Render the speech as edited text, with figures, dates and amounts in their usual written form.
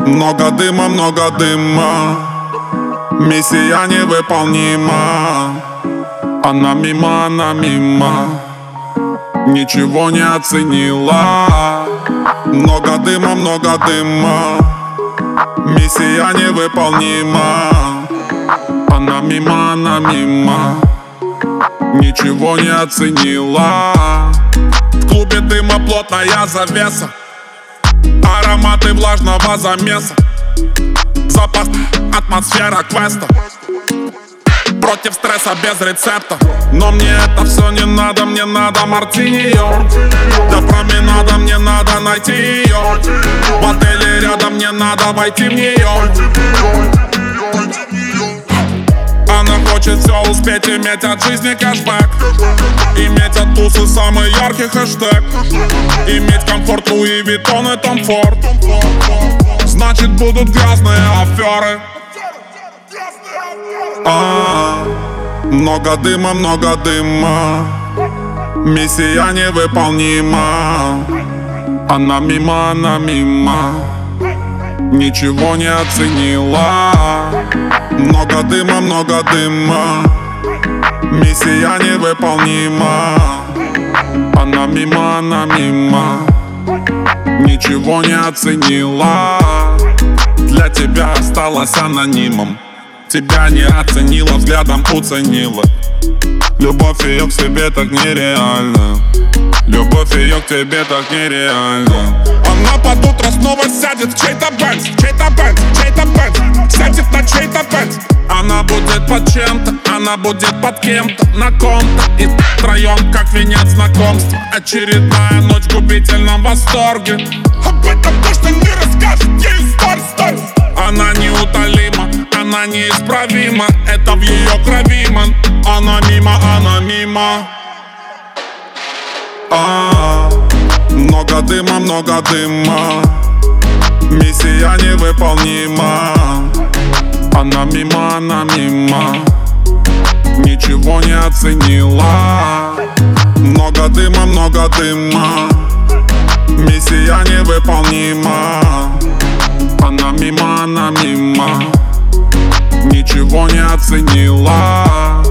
Много дыма, миссия невыполнима. Она мимо, ничего не оценила. Много дыма, миссия невыполнима. Она мимо, ничего не оценила. В клубе дыма плотная завеса, ароматы влажного замеса, запах, атмосфера квеста. Против стресса без рецепта. Но мне это все не надо, мне надо мартиньо. Для променада мне надо найти ее. В отеле рядом мне надо войти в нее. Она хочет все успеть, иметь от жизни кэшбэк, иметь от тусы самый яркий хэштег, иметь комфорт Луи Виттон и Том Форд. Значит будут грязные аферы. Много дыма, миссия невыполнима. Она мимо, ничего не оценила. Много дыма, миссия невыполнима. Она мимо, ничего не оценила. Для тебя осталась анонимом, тебя не оценила, взглядом уценила. Любовь ее к себе так нереальна. Любовь ее к тебе так нереальна. Она под утро снова сядет в чей-то бенз, сядет на чей-то бенз. Она будет под чем-то, она будет под кем-то, на ком-то. И втроем, как венец знакомства. Очередная ночь в губительном восторге. Об этом точно не расскажет ей сторис. Она неутолима, она неисправима. Это в ее крови, ман. Она мимо. Много дыма, миссия невыполнима. Она мимо, ничего не оценила. Много дыма, миссия невыполнима. Она мимо, ничего не оценила.